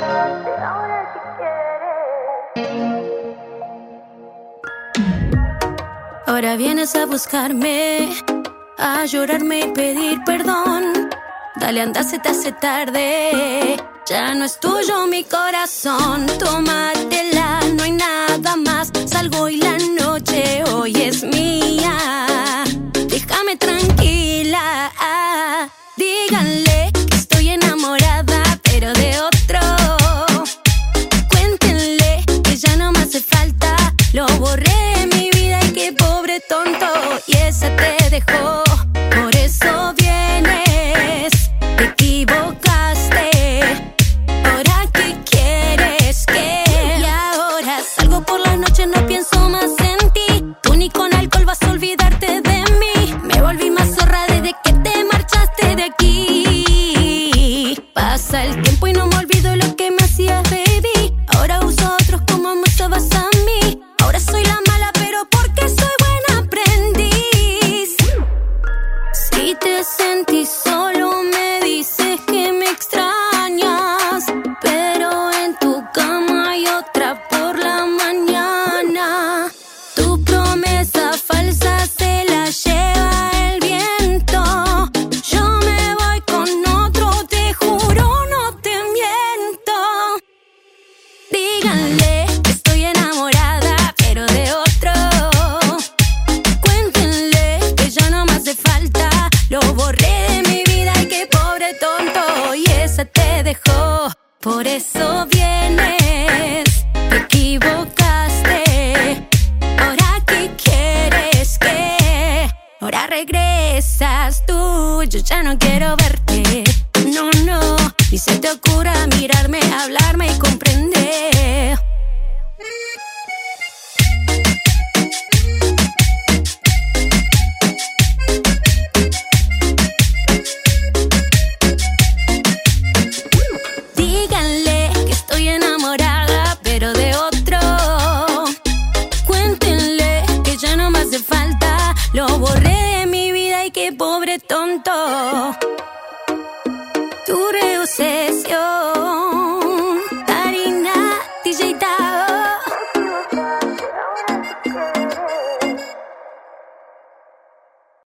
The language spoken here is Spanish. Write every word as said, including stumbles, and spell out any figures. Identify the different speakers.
Speaker 1: Ahora vienes a buscarme, a llorarme y pedir perdón. Dale, anda, se te hace tarde. Ya no es tuyo mi corazón. Tómatela, no hay nada más. Salgo y la noche hoy es mía. Déjame tranquila. Díganle que estoy enamorada, pero de otro. Cuéntenle que ya no me hace falta. Lo borré de mi vida y qué pobre tonto. Y esa te dejó. Por eso vienes. Te equivocaste. Ahora qué quieres que. Y ahora salgo por la noche, no pienso más en ti. Tú ni con alcohol vas a olvidarte de mí. Me volví más zorra desde que te marchaste de aquí. Pasa el tiempo y no me olvido lo que me hacías, baby. Ahora uso a otros como me usabas a mí. Ahora soy la mala, pero porque soy buena aprendiz. Si te sentís solo, me dices que me extrañas. Pero en tu cama hay otra por la mañana. Tu promesa falsa se la lleva el viento. Yo me voy con otro, te juro, no te miento. Díganle que estoy enamorada, pero de otro. Cuéntenle que ya no me hace falta. Lo borré de mi vida y qué pobre tonto. Y esa te dejó. Por eso vienes. Te equivocaste. Ahora qué quieres que. Ahora regresas tú. Yo ya no quiero verte. No, no. Ni se te ocurra mirarme, hablarme y comprender. Díganle que estoy enamorada, pero de otro. Cuéntenle que ya no me hace falta. Lo borré de mi vida y qué pobre tonto. Tu obsesión.